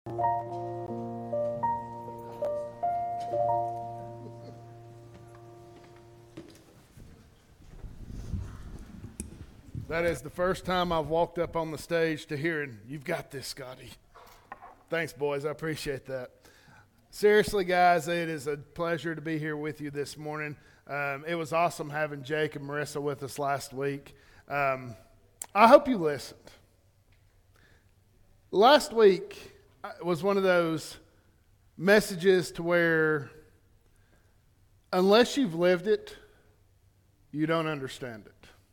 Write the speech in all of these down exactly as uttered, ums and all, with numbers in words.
That is the first time I've walked up on the stage to hearing, "You've got this, Scotty." Thanks, boys. I appreciate that. Seriously, guys, it is a pleasure to be here with you this morning. Um, it was awesome having Jake and Marissa with us last week. Um, I hope you listened. Last week was one of those messages to where unless you've lived it, you don't understand it.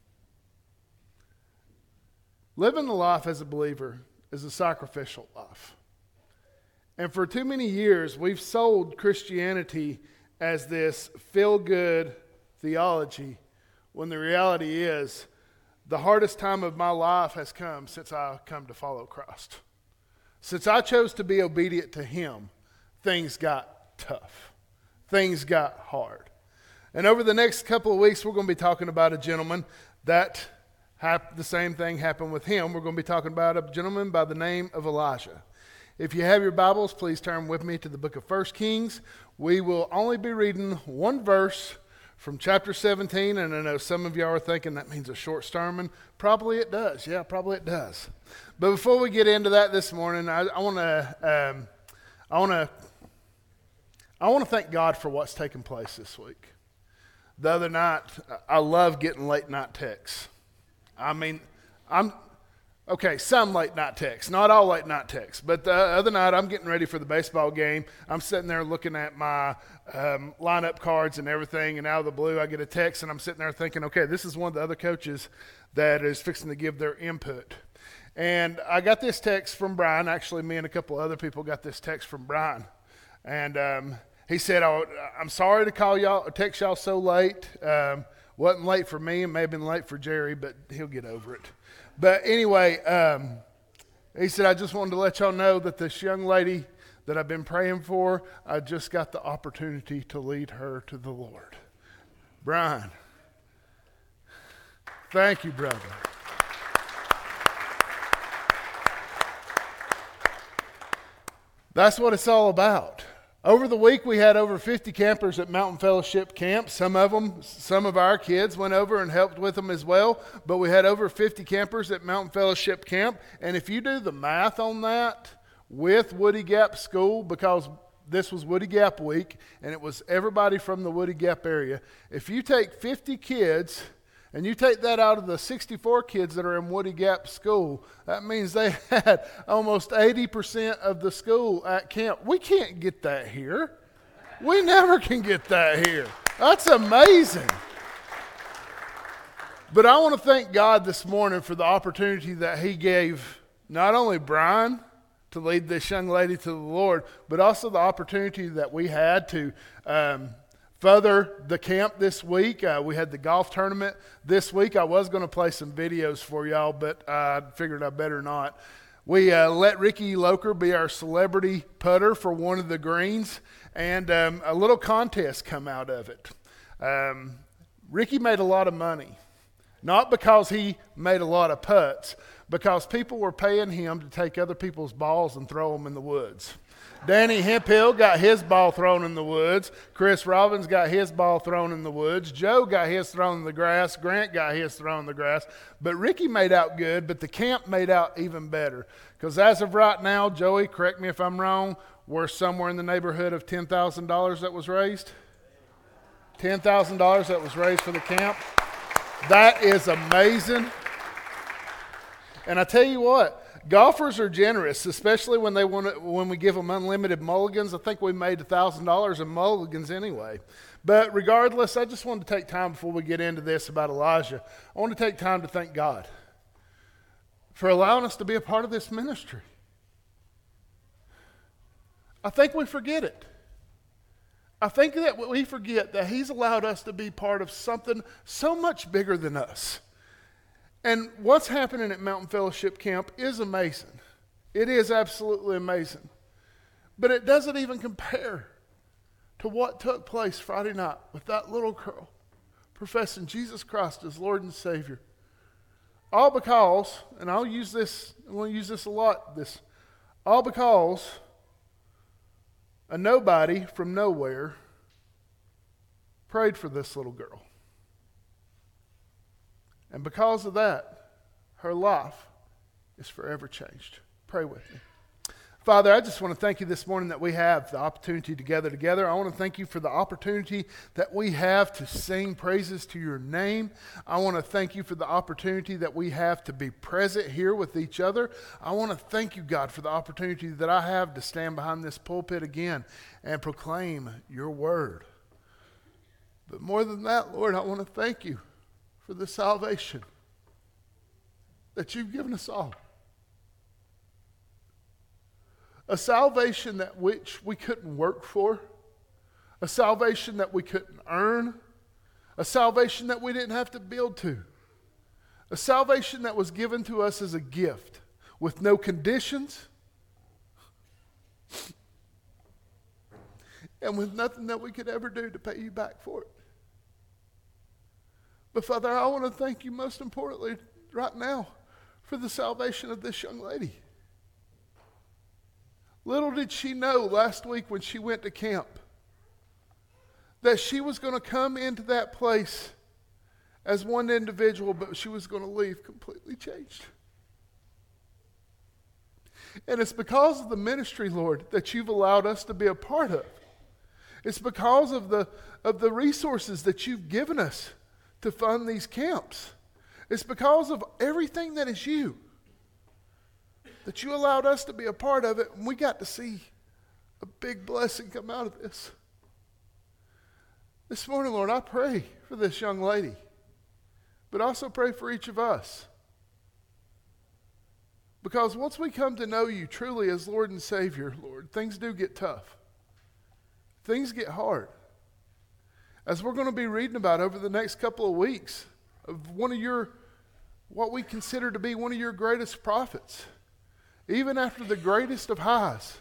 Living the life as a believer is a sacrificial life. And for too many years, we've sold Christianity as this feel-good theology, when the reality is the hardest time of my life has come since I come to follow Christ. Since I chose to be obedient to Him, things got tough. Things got hard. And over the next couple of weeks, we're going to be talking about a gentleman that hap- the same thing happened with him. We're going to be talking about a gentleman by the name of Elijah. If you have your Bibles, please turn with me to the book of First Kings. We will only be reading one verse from chapter seventeen, and I know some of y'all are thinking that means a short sermon. Probably it does. Yeah, probably it does. But before we get into that this morning, I, I want to, um, I want to, I want to thank God for what's taken place this week. The other night, I love getting late night texts. I mean, I'm. Okay, some late night texts, not all late night texts. But the other night, I'm getting ready for the baseball game. I'm sitting there looking at my um, lineup cards and everything, and out of the blue, I get a text, and I'm sitting there thinking, okay, this is one of the other coaches that is fixing to give their input. And I got this text from Brian. Actually, me and a couple other people got this text from Brian. And um, he said, oh, I'm sorry to call y'all, text y'all so late. Um, wasn't late for me. It may have been late for Jerry, but he'll get over it. But anyway, um, he said, I just wanted to let y'all know that this young lady that I've been praying for, I just got the opportunity to lead her to the Lord. Brian, thank you, brother. That's what it's all about. Over the week, we had over fifty campers at Mountain Fellowship Camp. Some of them, some of our kids went over and helped with them as well. But we had over fifty campers at Mountain Fellowship Camp. And if you do the math on that with Woody Gap School, because this was Woody Gap week, and it was everybody from the Woody Gap area. If you take fifty kids and you take that out of the sixty-four kids that are in Woody Gap School, that means they had almost eighty percent of the school at camp. We can't get that here. We never can get that here. That's amazing. But I want to thank God this morning for the opportunity that He gave not only Brian to lead this young lady to the Lord, but also the opportunity that we had to um, further the camp this week. Uh, we had the golf tournament this week. I was going to play some videos for y'all, but I figured I better not. We uh, let Ricky Loker be our celebrity putter for one of the greens, and um, a little contest come out of it. Um, Ricky made a lot of money, not because he made a lot of putts, because people were paying him to take other people's balls and throw them in the woods. Danny Hemphill got his ball thrown in the woods. Chris Robbins got his ball thrown in the woods. Joe got his thrown in the grass. Grant got his thrown in the grass. But Ricky made out good, but the camp made out even better. Because as of right now, Joey, correct me if I'm wrong, we're somewhere in the neighborhood of ten thousand dollars that was raised. ten thousand dollars that was raised for the camp. That is amazing. And I tell you what, golfers are generous, especially when they want to, when we give them unlimited mulligans. I think we made one thousand dollars in mulligans anyway. But regardless, I just wanted to take time before we get into this about Elijah. I want to take time to thank God for allowing us to be a part of this ministry. I think we forget it. I think that we forget that He's allowed us to be part of something so much bigger than us. And what's happening at Mountain Fellowship Camp is amazing. It is absolutely amazing. But it doesn't even compare to what took place Friday night with that little girl professing Jesus Christ as Lord and Savior. All because, and I'll use this, I'm going to use this a lot, this All because a nobody from nowhere prayed for this little girl. And because of that, her life is forever changed. Pray with me. Father, I just want to thank you this morning that we have the opportunity to gather together. I want to thank you for the opportunity that we have to sing praises to your name. I want to thank you for the opportunity that we have to be present here with each other. I want to thank you, God, for the opportunity that I have to stand behind this pulpit again and proclaim your word. But more than that, Lord, I want to thank you for the salvation that you've given us all. A salvation that which we couldn't work for, a salvation that we couldn't earn, a salvation that we didn't have to build to, a salvation that was given to us as a gift with no conditions and with nothing that we could ever do to pay you back for it. But Father, I want to thank you most importantly right now for the salvation of this young lady. Little did she know last week when she went to camp that she was going to come into that place as one individual, but she was going to leave completely changed. And it's because of the ministry, Lord, that you've allowed us to be a part of. It's because of the, of the resources that you've given us to fund these camps. It's because of everything that is you that you allowed us to be a part of it, and we got to see a big blessing come out of this. This morning, Lord, I pray for this young lady, but also pray for each of us. Because once we come to know you truly as Lord and Savior, Lord, things do get tough. Things get hard. As we're going to be reading about over the next couple of weeks, of one of your, what we consider to be one of your greatest prophets. Even after the greatest of highs,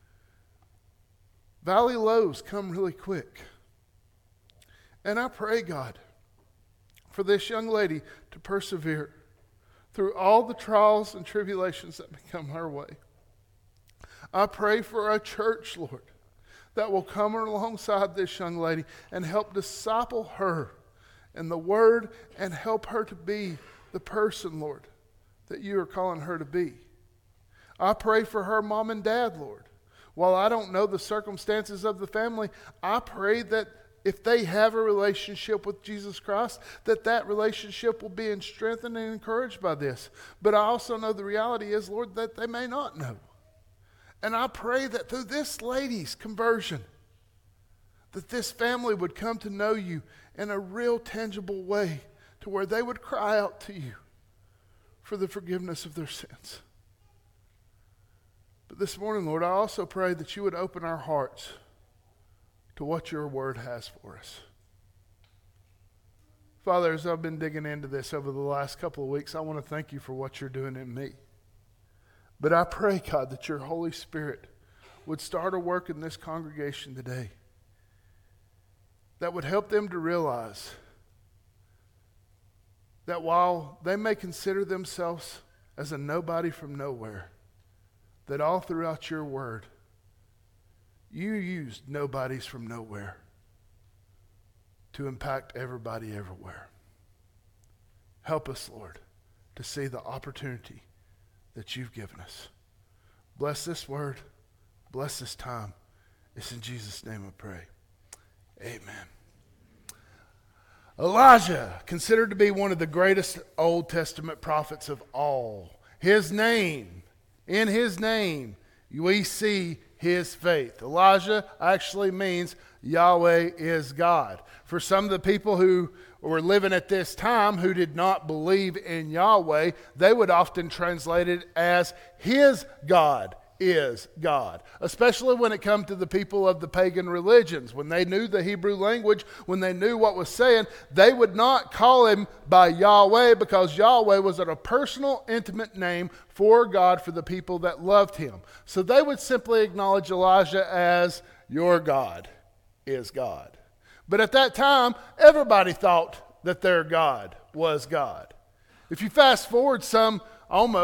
valley lows come really quick. And I pray, God, for this young lady to persevere through all the trials and tribulations that may come her way. I pray for a church, Lord, that will come alongside this young lady and help disciple her in the word and help her to be the person, Lord, that you are calling her to be. I pray for her mom and dad, Lord. While I don't know the circumstances of the family, I pray that if they have a relationship with Jesus Christ, that that relationship will be strengthened and encouraged by this. But I also know the reality is, Lord, that they may not know. And I pray that through this lady's conversion, that this family would come to know you in a real tangible way to where they would cry out to you for the forgiveness of their sins. But this morning, Lord, I also pray that you would open our hearts to what your word has for us. Father, as I've been digging into this over the last couple of weeks, I want to thank you for what you're doing in me. But I pray, God, that your Holy Spirit would start a work in this congregation today that would help them to realize that while they may consider themselves as a nobody from nowhere, that all throughout your word, you used nobodies from nowhere to impact everybody everywhere. Help us, Lord, to see the opportunity that you've given us. Bless this word. Bless this time. It's in Jesus' name I pray. Amen. Elijah, considered to be one of the greatest Old Testament prophets of all. His name, in his name, we see his faith. Elijah actually means Yahweh is God. For some of the people who were living at this time who did not believe in Yahweh, they would often translate it as his God is God. Especially when it comes to the people of the pagan religions. When they knew the Hebrew language, when they knew what was saying, they would not call him by Yahweh because Yahweh was a personal, intimate name for God for the people that loved him. So they would simply acknowledge Elijah as your God is God. But at that time, everybody thought that their God was God. If you fast forward some almost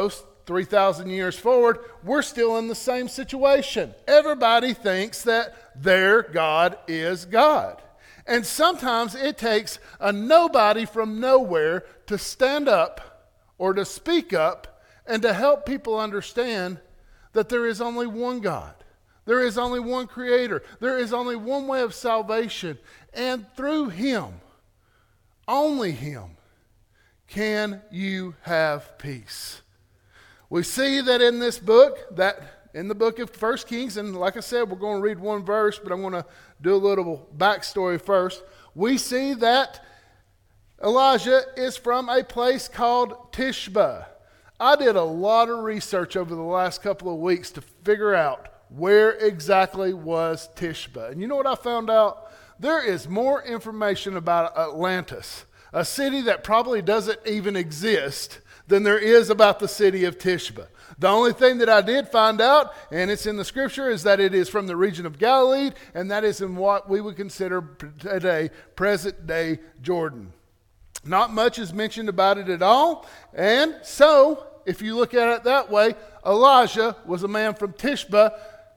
three thousand years forward, we're still in the same situation. Everybody thinks that their God is God. And sometimes it takes a nobody from nowhere to stand up or to speak up and to help people understand that there is only one God. There is only one Creator. There is only one way of salvation. And through Him, only Him, can you have peace. We see that in this book, that in the book of First Kings, and like I said, we're going to read one verse, but I'm going to do a little backstory first. We see that Elijah is from a place called Tishba. I did a lot of research over the last couple of weeks to figure out where exactly was Tishba. And you know what I found out? There is more information about Atlantis, a city that probably doesn't even exist, than there is about the city of Tishba. The only thing that I did find out, and it's in the scripture, is that it is from the region of Galilee, and that is in what we would consider today present-day Jordan. Not much is mentioned about it at all, and so, if you look at it that way, Elijah was a man from Tishba.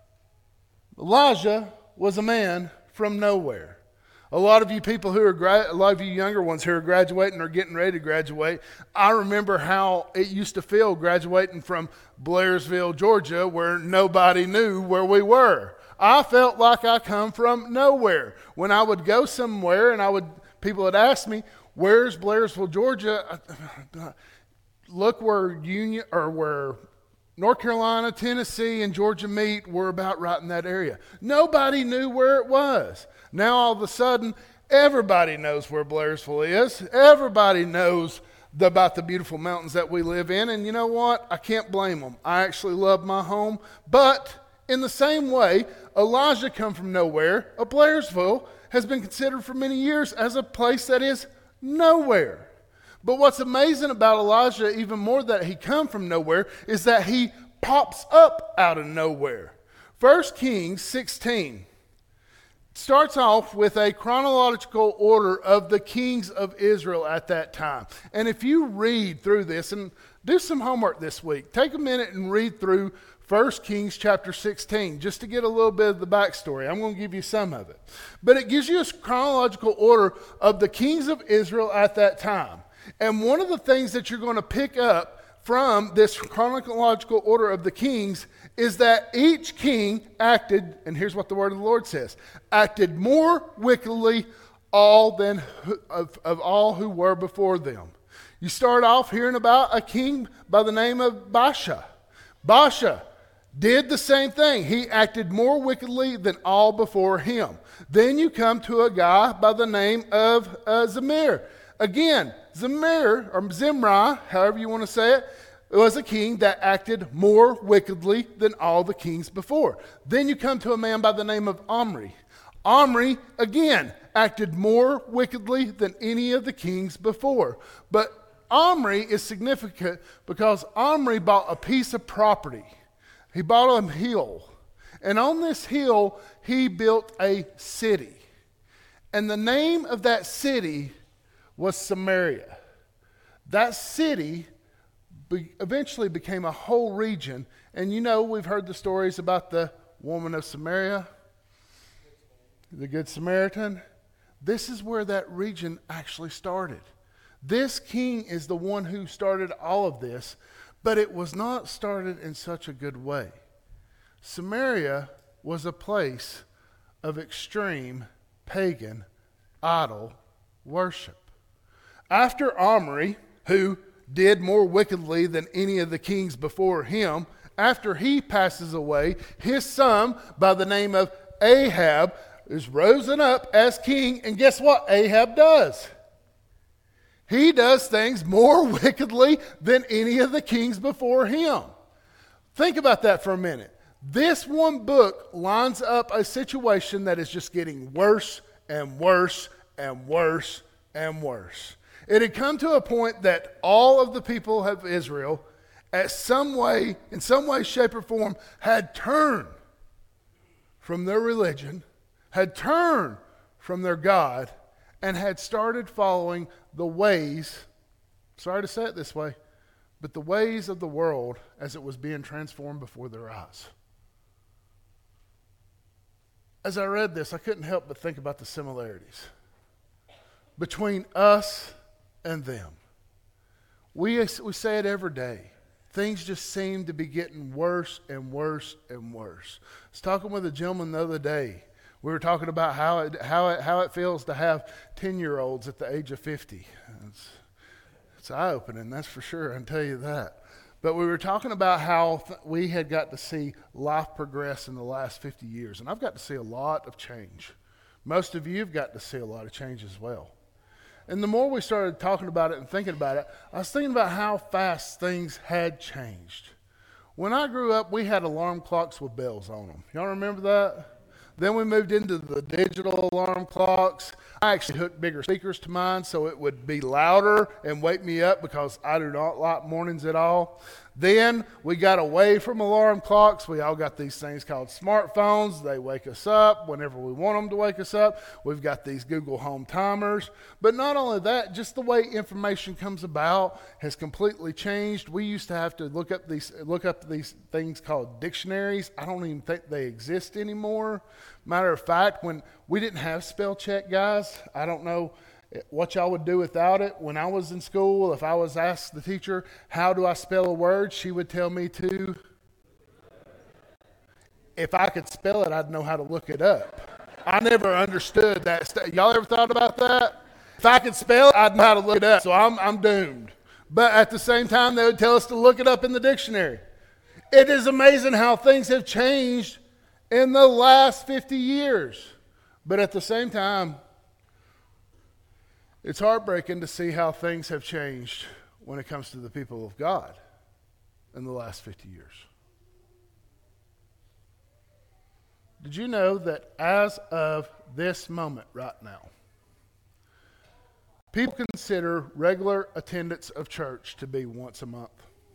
Elijah was a man from nowhere. A lot of you people who are, gra- a lot of you younger ones who are graduating or getting ready to graduate, I remember how it used to feel graduating from Blairsville, Georgia, where nobody knew where we were. I felt like I come from nowhere. When I would go somewhere and I would, people would ask me, where's Blairsville, Georgia? Look where Union, or where North Carolina, Tennessee, and Georgia meet. We're about right in that area. Nobody knew where it was. Now all of a sudden, everybody knows where Blairsville is. Everybody knows the, about the beautiful mountains that we live in. And you know what? I can't blame them. I actually love my home. But in the same way, Elijah come from nowhere. A Blairsville has been considered for many years as a place that is nowhere. But what's amazing about Elijah, even more that he come from nowhere, is that he pops up out of nowhere. First Kings sixteen starts off with a chronological order of the kings of Israel at that time. And if you read through this, and do some homework this week, take a minute and read through First Kings chapter sixteen, just to get a little bit of the backstory. I'm going to give you some of it. But it gives you a chronological order of the kings of Israel at that time. And one of the things that you're going to pick up from this chronological order of the kings is that each king acted, and here's what the word of the Lord says, acted more wickedly all than of, of all who were before them. You start off hearing about a king by the name of Baasha. Baasha did the same thing. He acted more wickedly than all before him. Then you come to a guy by the name of uh, Zemir. Again, Zemir, or Zimri, however you want to say it, was a king that acted more wickedly than all the kings before. Then you come to a man by the name of Omri. Omri, again, acted more wickedly than any of the kings before. But Omri is significant because Omri bought a piece of property. He bought a hill. And on this hill, he built a city. And the name of that city was Samaria. That city be- eventually became a whole region. And you know, we've heard the stories about the woman of Samaria, the Good Samaritan. This is where that region actually started. This king is the one who started all of this, but it was not started in such a good way. Samaria was a place of extreme pagan idol worship. After Omri, who did more wickedly than any of the kings before him, after he passes away, his son by the name of Ahab is risen up as king, and guess what Ahab does? He does things more wickedly than any of the kings before him. Think about that for a minute. This one book lines up a situation that is just getting worse and worse and worse and worse. It had come to a point that all of the people of Israel, at some way, in some way, shape, or form, had turned from their religion, had turned from their God, and had started following the ways, sorry to say it this way, but the ways of the world as it was being transformed before their eyes. As I read this, I couldn't help but think about the similarities between us and them. We, we say it every day. Things just seem to be getting worse and worse and worse. I was talking with a gentleman the other day. We were talking about how it, how it, how it feels to have ten-year-olds at the age of fifty. It's, it's eye-opening, that's for sure, I can tell you that. But we were talking about how th- we had got to see life progress in the last fifty years. And I've got to see a lot of change. Most of you have got to see a lot of change as well. And the more we started talking about it and thinking about it, I was thinking about how fast things had changed. When I grew up, we had alarm clocks with bells on them. Y'all remember that? Then we moved into the digital alarm clocks. I actually hooked bigger speakers to mine so it would be louder and wake me up because I do not like mornings at all. Then we got away from alarm clocks. We all got these things called smartphones. They wake us up whenever we want them to wake us up. We've got these Google Home timers. But not only that, just the way information comes about has completely changed. We used to have to look up these look up these things called dictionaries. I don't even think they exist anymore. Matter of fact, when we didn't have spell check, guys, I don't know what y'all would do without it. When I was in school, if I was asked the teacher, how do I spell a word, she would tell me to. If I could spell it, I'd know how to look it up. I never understood that. St- y'all ever thought about that? If I could spell it, I'd know how to look it up. So I'm, I'm doomed. But at the same time, they would tell us to look it up in the dictionary. It is amazing how things have changed in the last fifty years. But at the same time, it's heartbreaking to see how things have changed when it comes to the people of God in the last fifty years. Did you know that as of this moment right now, people consider regular attendance of church to be once a month?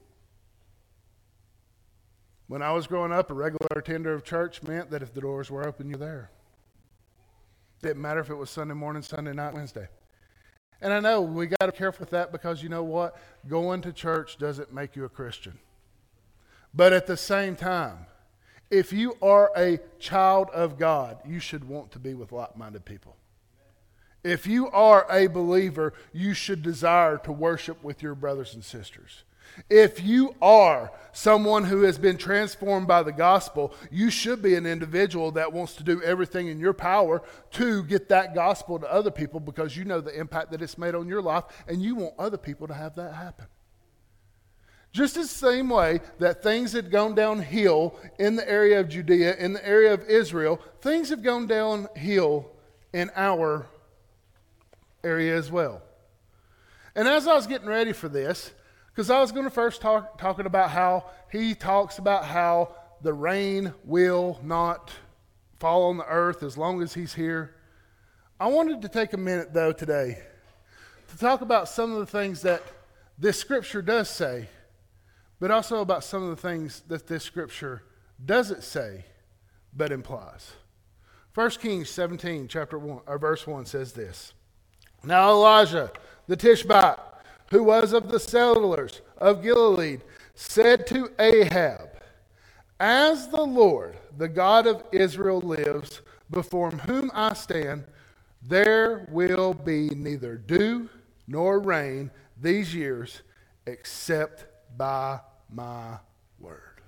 When I was growing up, a regular attender of church meant that if the doors were open, you're there. It didn't matter if it was Sunday morning, Sunday night, Wednesday. And I know we got to be careful with that because you know what? Going to church doesn't make you a Christian. But at the same time, if you are a child of God, you should want to be with like-minded people. If you are a believer, you should desire to worship with your brothers and sisters. If you are someone who has been transformed by the gospel, you should be an individual that wants to do everything in your power to get that gospel to other people because you know the impact that it's made on your life and you want other people to have that happen. Just the same way that things had gone downhill in the area of Judea, in the area of Israel, things have gone downhill in our area as well. And as I was getting ready for this, because I was going to first talk talking about how he talks about how the rain will not fall on the earth as long as he's here. I wanted to take a minute, though, today to talk about some of the things that this scripture does say, but also about some of the things that this scripture doesn't say, but implies. First Kings seventeen, chapter one, or verse one says this. Now Elijah, the Tishbite, who was of the settlers of Gilead, said to Ahab, as the Lord, the God of Israel lives, before whom I stand, there will be neither dew nor rain these years, except by my word.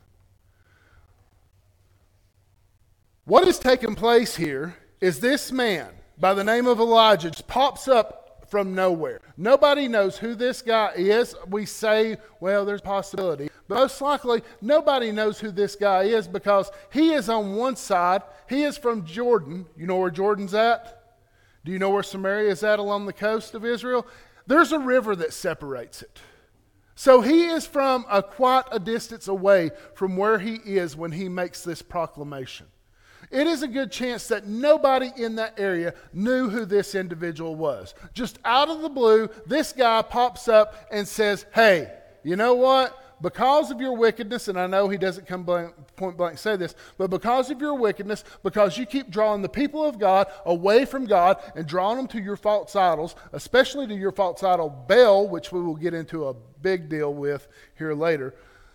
What has taken place here is this man, by the name of Elijah, just pops up from nowhere. Nobody knows who this guy is. We say, well, there's a possibility. But most likely, nobody knows who this guy is because he is on one side. He is from Jordan. You know where Jordan's at? Do you know where Samaria is at along the coast of Israel? There's a river that separates it. So he is from a quite a distance away from where he is when he makes this proclamation. It is a good chance that nobody in that area knew who this individual was. Just out of the blue, this guy pops up and says, hey, you know what? because of your wickedness, and I know he doesn't come blank, point blank say this, but because of your wickedness, because you keep drawing the people of God away from God and drawing them to your false idols, especially to your false idol Baal, which we will get into a big deal with here later,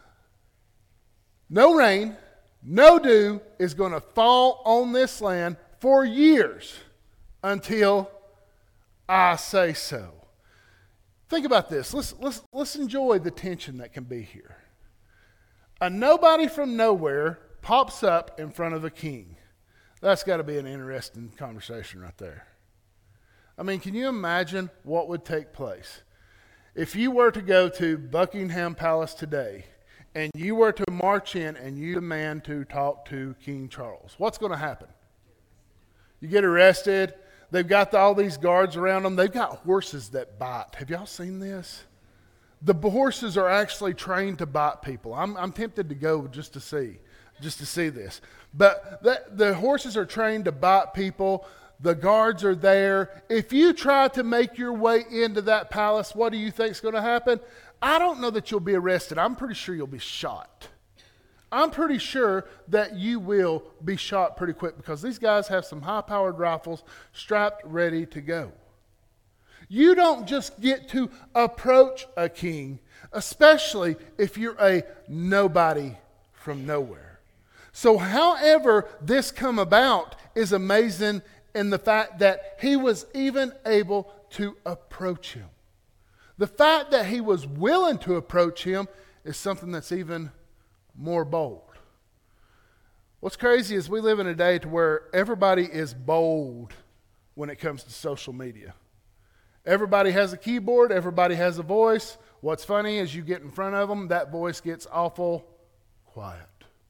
no rain, no dew is going to fall on this land for years until I say so. Think about this. Let's, let's, let's enjoy the tension that can be here. A nobody from nowhere pops up in front of a king. That's got to be an interesting conversation right there. I mean, can you imagine what would take place if you were to go to Buckingham Palace today and you were to march in and you demand to talk to King Charles? What's going to happen? You get arrested. They've got all these guards around them. They've got horses that bite. Have y'all seen this? The horses are actually trained to bite people. I'm, I'm tempted to go just to see, just to see this. But the, the horses are trained to bite people. The guards are there. If you try to make your way into that palace, what do you think is going to happen? I don't know that you'll be arrested. I'm pretty sure you'll be shot. I'm pretty sure that you will be shot pretty quick because these guys have some high-powered rifles strapped ready to go. You don't just get to approach a king, especially if you're a nobody from nowhere. So however this come about is amazing in the fact that he was even able to approach him. The fact that he was willing to approach him is something that's even more bold. What's crazy is we live in a day to where everybody is bold when it comes to social media. Everybody has a keyboard, everybody has a voice. What's funny is you get in front of them, that voice gets awful quiet.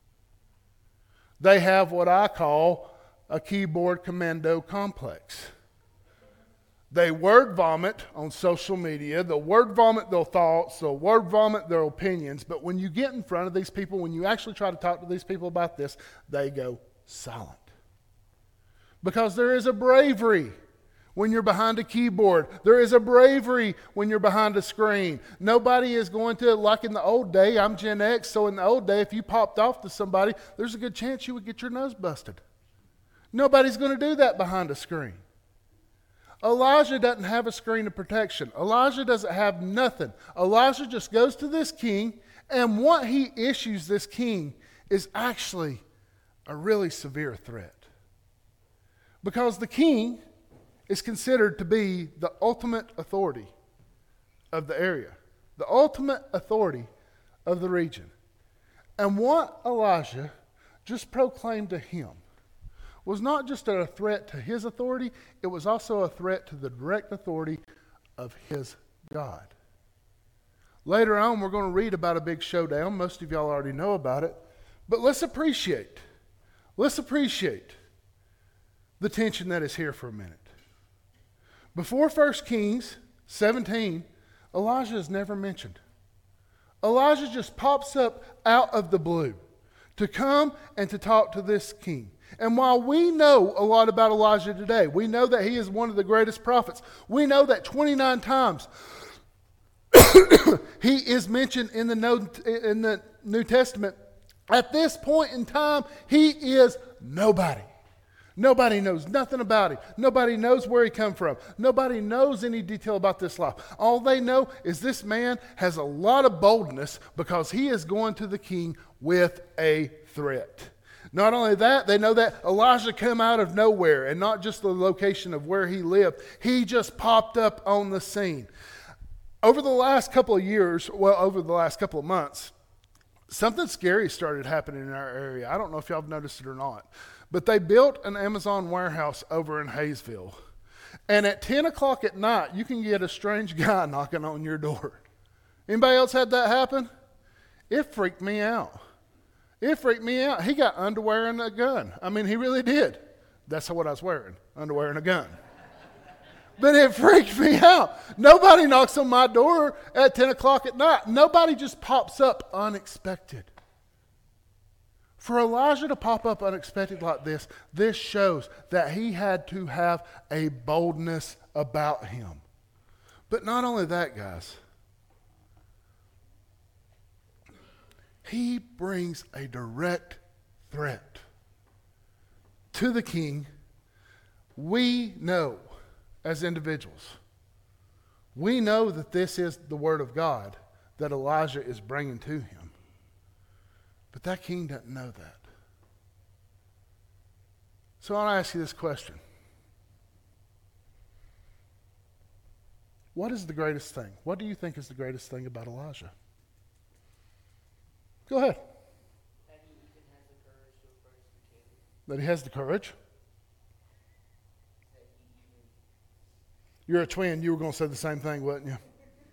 They have what I call a keyboard commando complex. They word vomit on social media. They'll word vomit their thoughts. They'll word vomit their opinions. But when you get in front of these people, when you actually try to talk to these people about this, they go silent. Because there is a bravery when you're behind a keyboard. There is a bravery when you're behind a screen. Nobody is going to, like in the old day, I'm Gen X, so in the old day, if you popped off to somebody, there's a good chance you would get your nose busted. Nobody's going to do that behind a screen. Elijah doesn't have a screen of protection. Elijah doesn't have nothing. Elijah just goes to this king, and what he issues this king is actually a really severe threat. Because the king is considered to be the ultimate authority of the area, the ultimate authority of the region. And what Elijah just proclaimed to him was not just a threat to his authority, it was also a threat to the direct authority of his God. Later on, we're going to read about a big showdown. Most of y'all already know about it. But let's appreciate, let's appreciate the tension that is here for a minute. Before First Kings seventeen, Elijah is never mentioned. Elijah just pops up out of the blue to come and to talk to this king. And while we know a lot about Elijah today, we know that he is one of the greatest prophets. We know that twenty-nine times he is mentioned in the, no, in the New Testament. At this point in time, he is nobody. Nobody knows nothing about him. Nobody knows where he come from. Nobody knows any detail about this life. All they know is this man has a lot of boldness because he is going to the king with a threat. Not only that, they know that Elijah came out of nowhere and not just the location of where he lived. He just popped up on the scene. Over the last couple of years, well, over the last couple of months, something scary started happening in our area. I don't know if y'all have noticed it or not, but they built an Amazon warehouse over in Hayesville. And at ten o'clock at night, you can get a strange guy knocking on your door. Anybody else had that happen? It freaked me out. It freaked me out. He got underwear and a gun. I mean, he really did. That's what I was wearing, underwear and a gun. But it freaked me out. Nobody knocks on my door at ten o'clock at night. Nobody just pops up unexpected. For Elijah to pop up unexpected like this, this shows that he had to have a boldness about him. But not only that, guys. he brings a direct threat to the king. We know as individuals, we know that this is the word of God that Elijah is bringing to him. But that king doesn't know that. So I want to ask you this question. What is the greatest thing? What do you think is the greatest thing about Elijah? Go ahead. That he even has the courage to approach the king. That he has the courage. That he even, You're a twin. You were going to say the same thing, wasn't you? that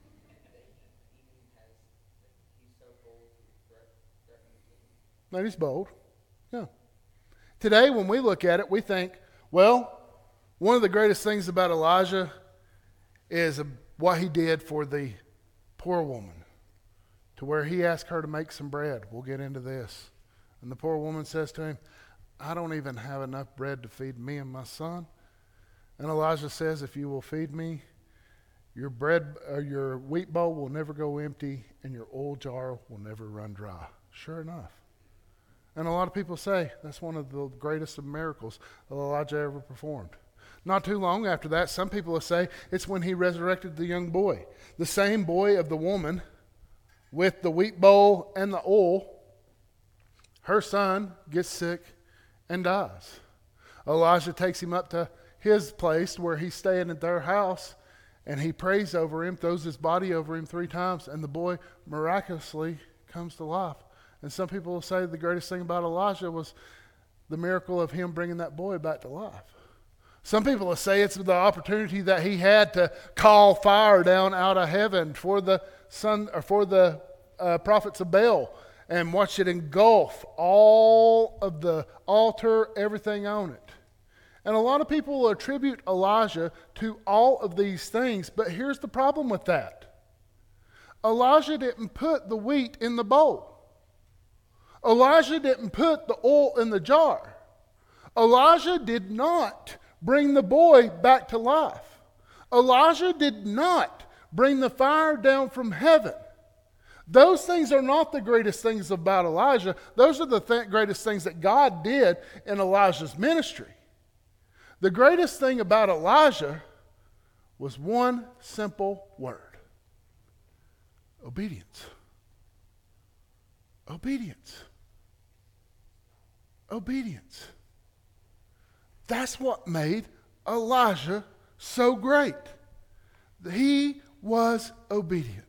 he even has, that he's so bold to threat, threaten the king. That he's bold. Yeah. Today, when we look at it, we think, well, one of the greatest things about Elijah is what he did for the poor woman, to where he asked her to make some bread. We'll get into this. And the poor woman says to him, I don't even have enough bread to feed me and my son. And Elijah says, if you will feed me, your bread, uh, your wheat bowl will never go empty, and your oil jar will never run dry. Sure enough. And a lot of people say that's one of the greatest of miracles that Elijah ever performed. Not too long after that, some people will say it's when he resurrected the young boy. The same boy of the woman with the wheat bowl and the oil. Her son gets sick and dies. Elijah takes him up to his place where he's staying at their house, and he prays over him, throws his body over him three times, and the boy miraculously comes to life. And some people will say the greatest thing about Elijah was the miracle of him bringing that boy back to life. Some people will say it's the opportunity that he had to call fire down out of heaven for the son or for the uh, prophets of Baal and watch it engulf all of the altar, everything on it. And a lot of people will attribute Elijah to all of these things, but here's the problem with that. Elijah didn't put the wheat in the bowl. Elijah didn't put the oil in the jar. Elijah did not bring the boy back to life. Elijah did not bring the fire down from heaven. Those things are not the greatest things about Elijah. Those are the th- greatest things that God did in Elijah's ministry. The greatest thing about Elijah was one simple word: obedience. Obedience. Obedience. That's what made Elijah so great. He was obedient.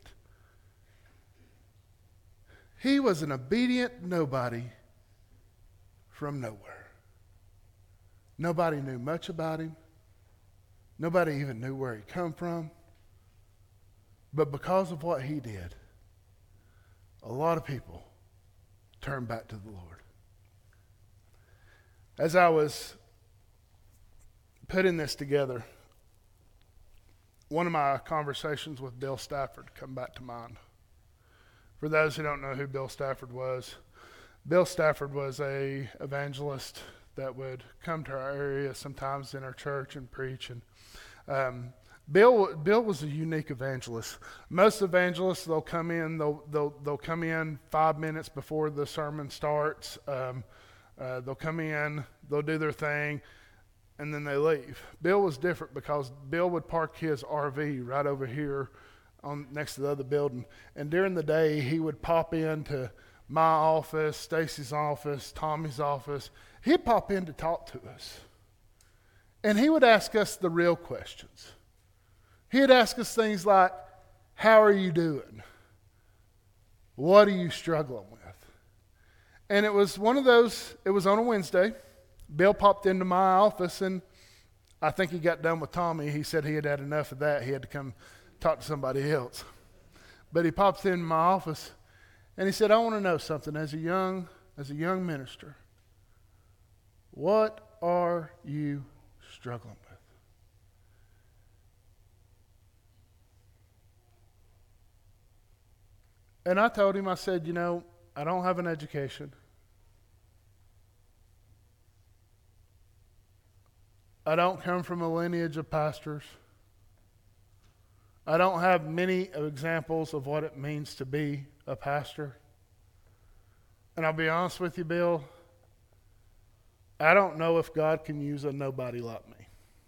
He was an obedient nobody from nowhere. Nobody knew much about him. Nobody even knew where he come from. But because of what he did, a lot of people turned back to the Lord. As I was putting this together, one of my conversations with Bill Stafford come back to mind. For those who don't know who Bill Stafford was, Bill Stafford was a evangelist that would come to our area sometimes in our church and preach. And um, Bill Bill was a unique evangelist. Most evangelists, they'll come in, they'll they'll they'll come in five minutes before the sermon starts. Um, uh, they'll come in, they'll do their thing, and then they leave. Bill was different because Bill would park his R V right over here on next to the other building, and during the day he would pop into my office, Stacy's office, Tommy's office. He'd pop in to talk to us, and he would ask us the real questions. He'd ask us things like, how are you doing? What are you struggling with? And it was one of those, it was on a Wednesday. Bill popped into my office, and I think he got done with Tommy. He said he had had enough of that. He had to come talk to somebody else. But he pops into my office, and he said, I want to know something. As a young, as a young minister, what are you struggling with? And I told him, I said, you know, I don't have an education. I don't come from a lineage of pastors. I don't have many examples of what it means to be a pastor. And I'll be honest with you, Bill, I don't know if God can use a nobody like me.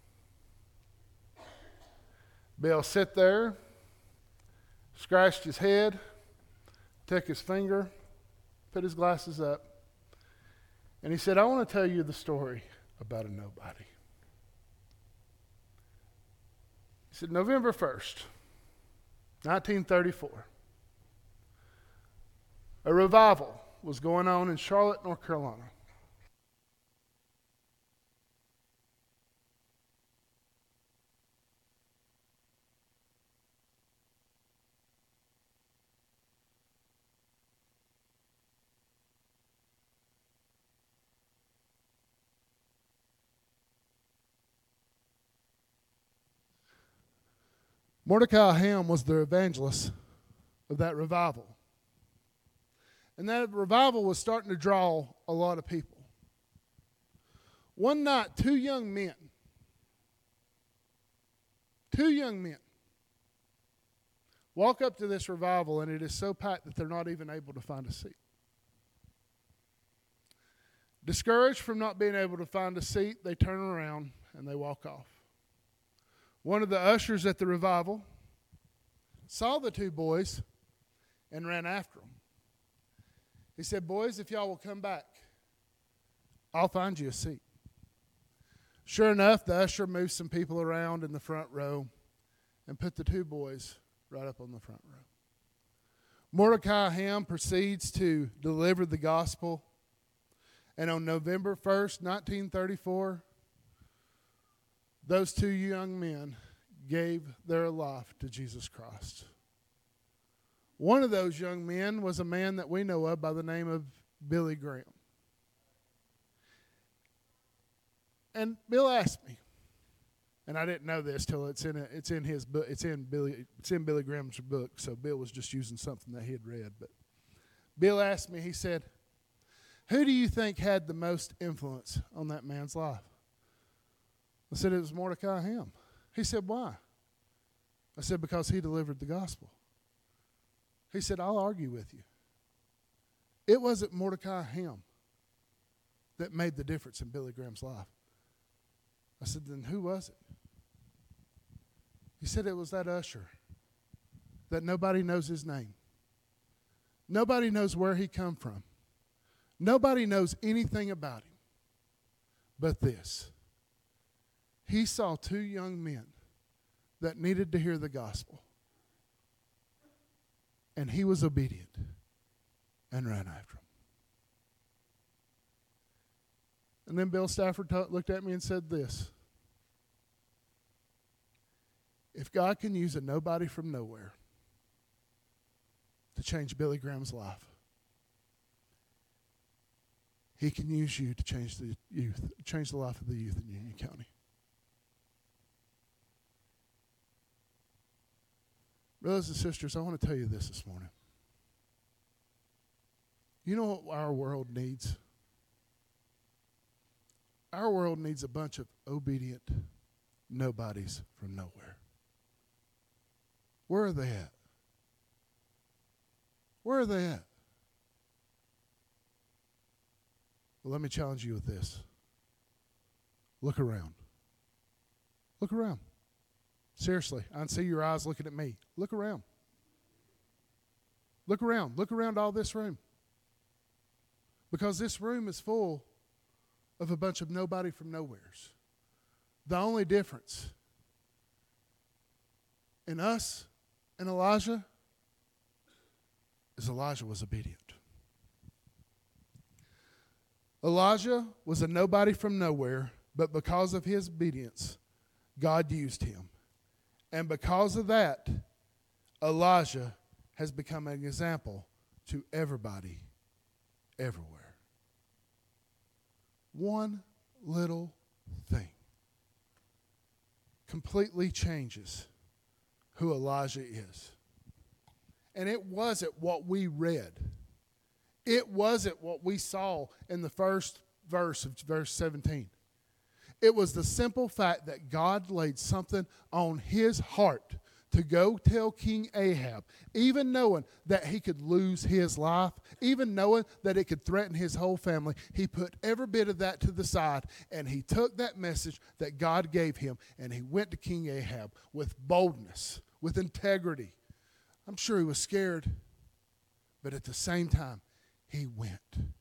Bill sit there, scratched his head, took his finger, put his glasses up, and he said, I want to tell you the story about a nobody. He said, November first, nineteen thirty-four, a revival was going on in Charlotte, North Carolina. Mordecai Ham was the evangelist of that revival. And that revival was starting to draw a lot of people. One night, two young men, two young men, walk up to this revival, and it is so packed that they're not even able to find a seat. Discouraged from not being able to find a seat, they turn around and they walk off. One of the ushers at the revival saw the two boys and ran after them. He said, boys, if y'all will come back, I'll find you a seat. Sure enough, the usher moved some people around in the front row and put the two boys right up on the front row. Mordecai Ham proceeds to deliver the gospel, and on November first, nineteen thirty-four, those two young men gave their life to Jesus Christ. One of those young men was a man that we know of by the name of Billy Graham. And Bill asked me, and I didn't know this till it's in a, it's in his book, it's in Billy it's in Billy Graham's book, so Bill was just using something that he had read. But Bill asked me, he said, who do you think had the most influence on that man's life? I said, it was Mordecai Ham. He said, why? I said, because he delivered the gospel. He said, I'll argue with you. It wasn't Mordecai Ham that made the difference in Billy Graham's life. I said, then who was it? He said, it was that usher that nobody knows his name. Nobody knows where he come from. Nobody knows anything about him but this. He saw two young men that needed to hear the gospel. And he was obedient and ran after them. And then Bill Stafford t- looked at me and said this. If God can use a nobody from nowhere to change Billy Graham's life, he can use you to change the youth, change the life of the youth in Union County. Brothers and sisters, I want to tell you this this morning. You know what our world needs? Our world needs a bunch of obedient nobodies from nowhere. Where are they at? Where are they at? Well, let me challenge you with this. Look around. Look around. Seriously, I can see your eyes looking at me. Look around. Look around. Look around all this room. Because this room is full of a bunch of nobody from nowheres. The only difference in us and Elijah is Elijah was obedient. Elijah was a nobody from nowhere, but because of his obedience, God used him. And because of that, Elijah has become an example to everybody, everywhere. One little thing completely changes who Elijah is. And it wasn't what we read. It wasn't what we saw in the first verse of verse seventeen. It was the simple fact that God laid something on his heart to go tell King Ahab, even knowing that he could lose his life, even knowing that it could threaten his whole family. He put every bit of that to the side, and he took that message that God gave him, and he went to King Ahab with boldness, with integrity. I'm sure he was scared, but at the same time, he went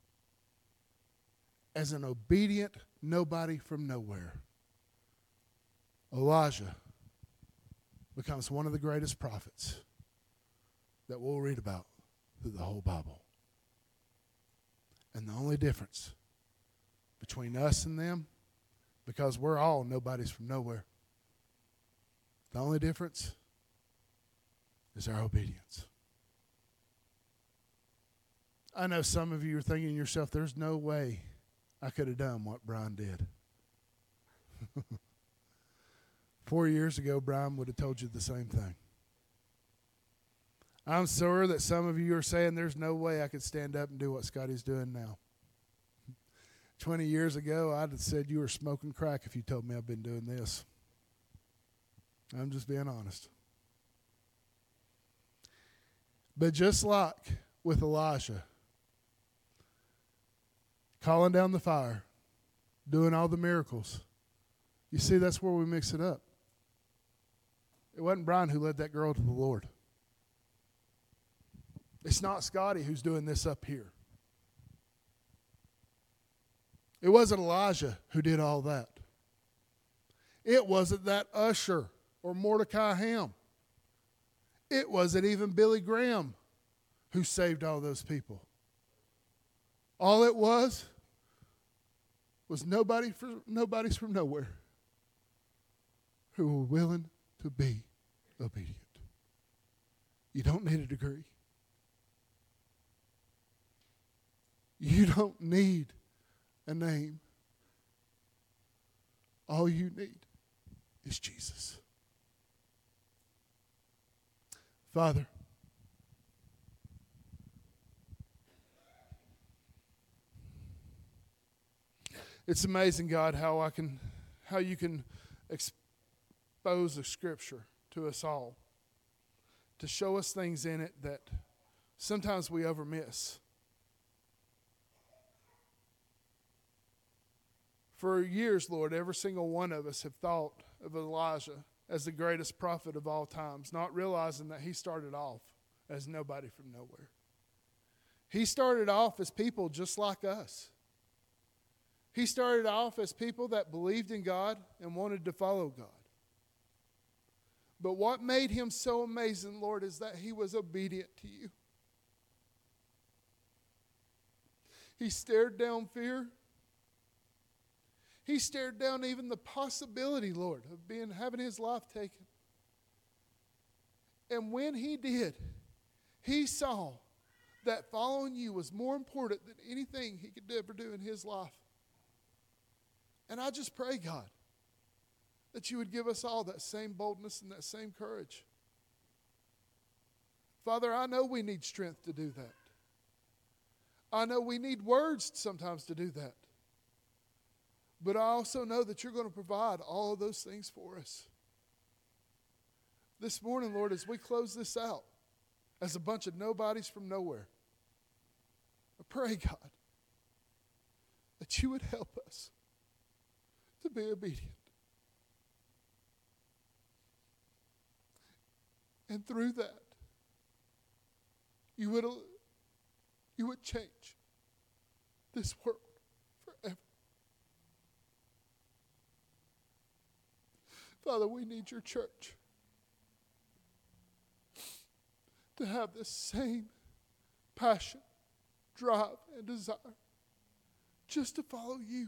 as an obedient nobody from nowhere. Elijah becomes one of the greatest prophets that we'll read about through the whole Bible. And the only difference between us and them, because we're all nobodies from nowhere, the only difference is our obedience. I know some of you are thinking to yourself, there's no way I could have done what Brian did. Four years ago, Brian would have told you the same thing. I'm sure that some of you are saying there's no way I could stand up and do what Scotty's doing now. Twenty years ago, I'd have said you were smoking crack if you told me I've been doing this. I'm just being honest. But just like with Elijah, calling down the fire, doing all the miracles, you see, that's where we mix it up. It wasn't Brian who led that girl to the Lord. It's not Scotty who's doing this up here. It wasn't Elijah who did all that. It wasn't that usher or Mordecai Ham. It wasn't even Billy Graham who saved all those people. All it was was nobody for, nobody's from nowhere who were willing to be obedient. You don't need a degree. You don't need a name. All you need is Jesus. Father, it's amazing, God, how I can, how you can expose the Scripture to us all, to show us things in it that sometimes we overmiss. For years, Lord, every single one of us have thought of Elijah as the greatest prophet of all times, not realizing that he started off as nobody from nowhere. He started off as people just like us. He started off as people that believed in God and wanted to follow God. But what made him so amazing, Lord, is that he was obedient to you. He stared down fear. He stared down even the possibility, Lord, of being having his life taken. And when he did, he saw that following you was more important than anything he could ever do in his life. And I just pray, God, that you would give us all that same boldness and that same courage. Father, I know we need strength to do that. I know we need words sometimes to do that. But I also know that you're going to provide all of those things for us. This morning, Lord, as we close this out as a bunch of nobodies from nowhere, I pray, God, that you would help us to be obedient. And through that, you would, you would change this world forever. Father, we need your church to have the same passion, drive, and desire just to follow you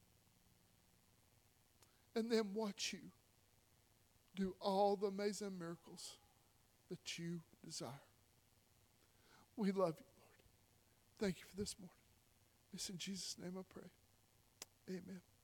and then watch you do all the amazing miracles that you desire. We love you, Lord. Thank you for this morning. It's in Jesus' name I pray. Amen.